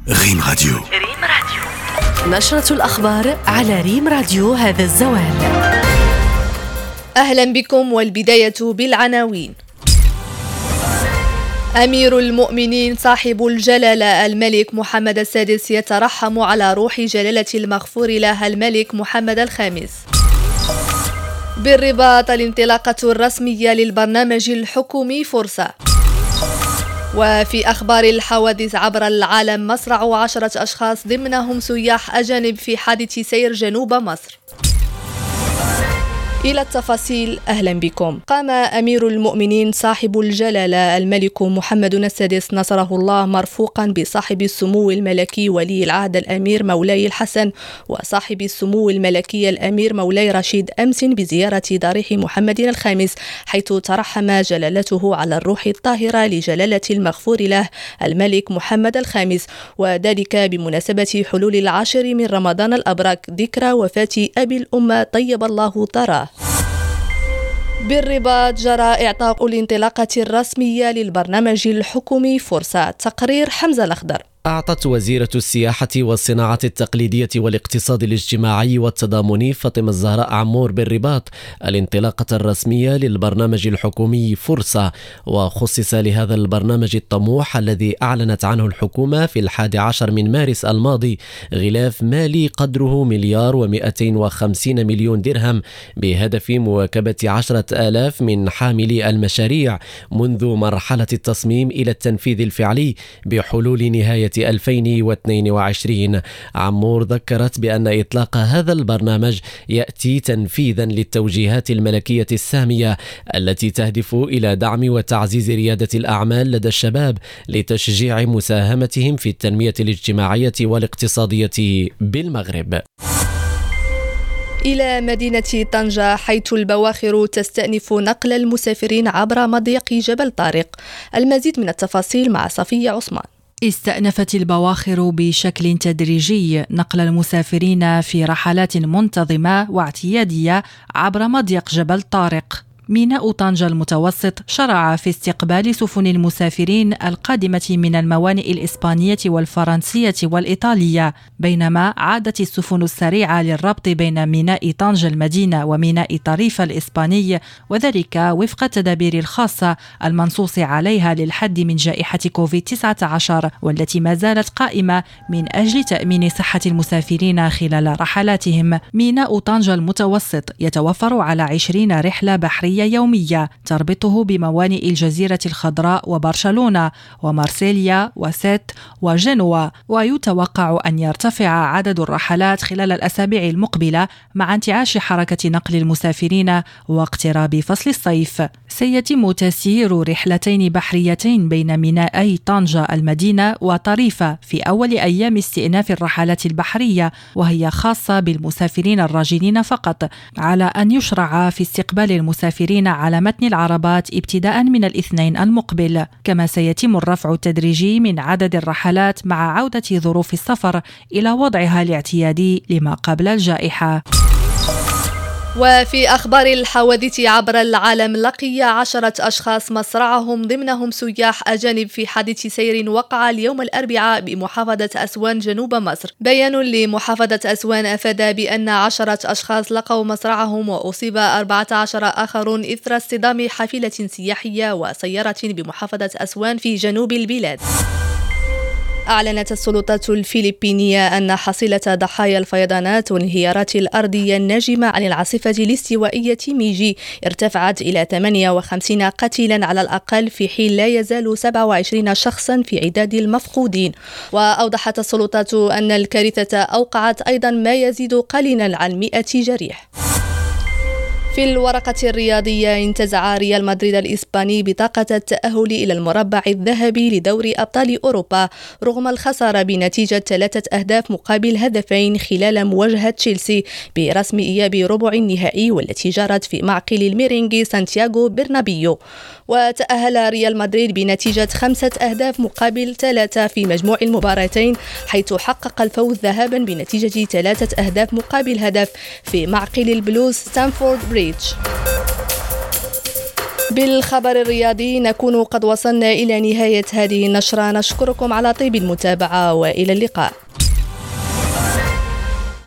ريم راديو. نشرة الأخبار على ريم راديو هذا الزوال. أهلا بكم، والبداية بالعناوين. أمير المؤمنين صاحب الجلالة الملك محمد السادس يترحم على روح جلالة المغفور له الملك محمد الخامس. بالرباط الانطلاقة الرسمية للبرنامج الحكومي فرصة. وفي أخبار الحوادث عبر العالم، مصرع 10 أشخاص ضمنهم سياح أجانب في حادث سير جنوب مصر. إلى التفاصيل، أهلا بكم. قام أمير المؤمنين صاحب الجلالة الملك محمد السادس نصره الله مرفوقا بصاحب السمو الملكي ولي العهد الأمير مولاي الحسن وصاحب السمو الملكي الأمير مولاي رشيد أمس بزيارة ضريح محمد الخامس، حيث ترحم جلالته على الروح الطاهرة لجلالة المغفور له الملك محمد الخامس، وذلك بمناسبة حلول 10 من رمضان الأبرك، ذكرى وفاة أبي الأمة طيب الله ثراه. بالرباط جرى إعطاء الانطلاقة الرسمية للبرنامج الحكومي فرصة. تقرير حمزة الأخضر. أعطت وزيرة السياحة والصناعة التقليدية والاقتصاد الاجتماعي والتضامني فاطمة الزهراء عمور بالرباط الانطلاقة الرسمية للبرنامج الحكومي فرصة، وخصص لهذا البرنامج الطموح الذي أعلنت عنه الحكومة في 11 من مارس الماضي غلاف مالي قدره 1,250 مليون درهم، بهدف مواكبة 10,000 من حاملي المشاريع منذ مرحلة التصميم إلى التنفيذ الفعلي بحلول نهاية 2022. عمور ذكرت بأن إطلاق هذا البرنامج يأتي تنفيذا للتوجيهات الملكية السامية التي تهدف إلى دعم وتعزيز ريادة الأعمال لدى الشباب لتشجيع مساهمتهم في التنمية الاجتماعية والاقتصادية بالمغرب. إلى مدينة طنجة، حيث البواخر تستأنف نقل المسافرين عبر مضيق جبل طارق. المزيد من التفاصيل مع صفية عثمان. استأنفت البواخر بشكل تدريجي نقل المسافرين في رحلات منتظمة واعتيادية عبر مضيق جبل طارق. ميناء طنجة المتوسط شرع في استقبال سفن المسافرين القادمة من الموانئ الإسبانية والفرنسية والإيطالية، بينما عادت السفن السريعة للربط بين ميناء طنجة المدينة وميناء طريف الإسباني، وذلك وفق التدابير الخاصة المنصوص عليها للحد من جائحة كوفيد-19، والتي ما زالت قائمة من أجل تأمين صحة المسافرين خلال رحلاتهم. ميناء طنجة المتوسط يتوفر على 20 رحلة بحرية يومية تربطه بموانئ الجزيرة الخضراء وبرشلونة ومارسيليا وسيت وجنوة، ويتوقع أن يرتفع عدد الرحلات خلال الأسابيع المقبلة مع انتعاش حركة نقل المسافرين واقتراب فصل الصيف. سيتم تسيير رحلتين بحريتين بين مينائي طنجة المدينة وطريفة في أول أيام استئناف الرحلات البحرية، وهي خاصة بالمسافرين الراجلين فقط، على أن يشرع في استقبال المسافرين على متن العربات ابتداء من الاثنين المقبل. كما سيتم الرفع التدريجي من عدد الرحلات مع عودة ظروف السفر إلى وضعها الاعتيادي لما قبل الجائحة. وفي أخبار الحوادث عبر العالم، لقي 10 أشخاص مصرعهم ضمنهم سياح أجانب في حادث سير وقع اليوم الأربعاء بمحافظة أسوان جنوب مصر. بيان لمحافظة أسوان أفاد بأن 10 أشخاص لقوا مصرعهم، وأصيب 14 آخرون إثر اصطدام حافلة سياحية وسيارة بمحافظة أسوان في جنوب البلاد. أعلنت السلطات الفلبينية أن حصيلة ضحايا الفيضانات والانهيارات الأرضية الناجمة عن العاصفة الاستوائية ميجي ارتفعت إلى 58 قتيلا على الأقل، في حين لا يزال 27 شخصا في عداد المفقودين. وأوضحت السلطات أن الكارثة أوقعت أيضا ما يزيد قليلا عن 100 جريح. في الورقة الرياضية، انتزع ريال مدريد الإسباني بطاقة التأهل إلى المربع الذهبي لدوري أبطال أوروبا رغم الخسارة بنتيجة 3 أهداف مقابل هدفين خلال مواجهة تشيلسي برسم إياب ربع النهائي، والتي جرت في معقل الميرينغي سانتياغو برنابيو. وتأهل ريال مدريد بنتيجة 5 أهداف مقابل 3 في مجموع المباراتين، حيث حقق الفوز ذهابا بنتيجة 3 أهداف مقابل هدف في معقل البلوز ستانفورد بريدج. بالخبر الرياضي نكون قد وصلنا إلى نهاية هذه النشرة. نشكركم على طيب المتابعة وإلى اللقاء.